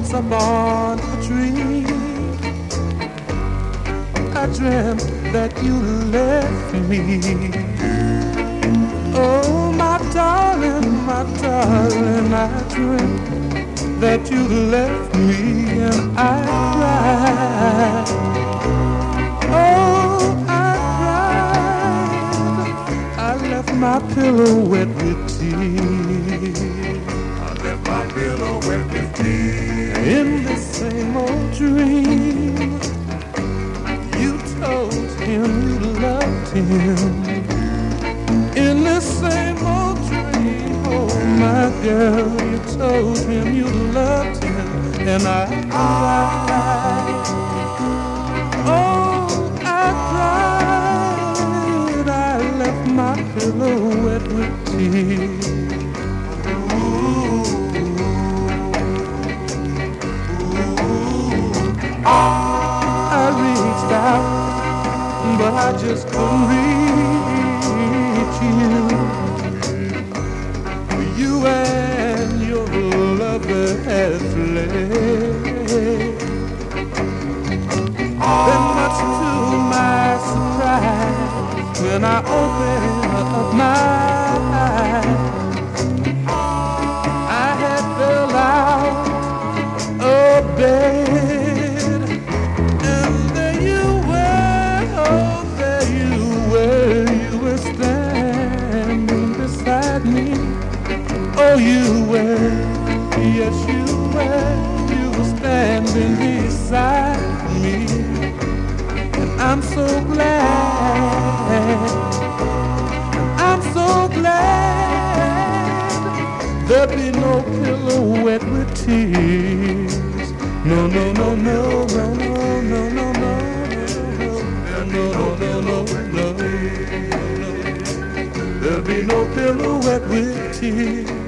once upon a dream, I dreamt that you left me. Oh, my darling, I dreamt that you left me, and I cried. Oh, I cried. I left my pillow wet with tears. I left my pillow wet with tears. In the same old dream, you told him you loved him. In the same old dream, oh my girl, you told him you loved him, and I cried. Oh, I cried. I left my pillow wet with tears. I reached out, but I just couldn't reach you. You and your lover had fled. Then much to my surprise, when I opened up my eyes, I had fell out of bed, and there you were, oh there you were standing beside me. Oh, you were, yes you were standing beside me, and I'm so glad, there'll be no pillow wet with tears. No, no, no, no, no, no, no, no, no, no, no, no, no, there'll be no pillow wet with tears.